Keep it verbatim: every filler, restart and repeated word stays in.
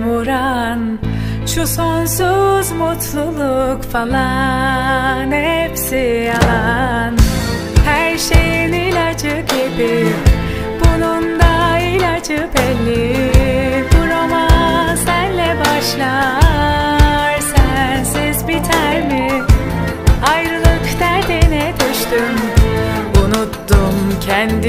vuran şu sonsuz mutluluk falan hepsi yalan. Her şeyin ilacı gibi bunun da ilacı belli. Bu roman senle başlar, sensiz biter mi? Ayrılık derdine düştüm, unuttum kendimi.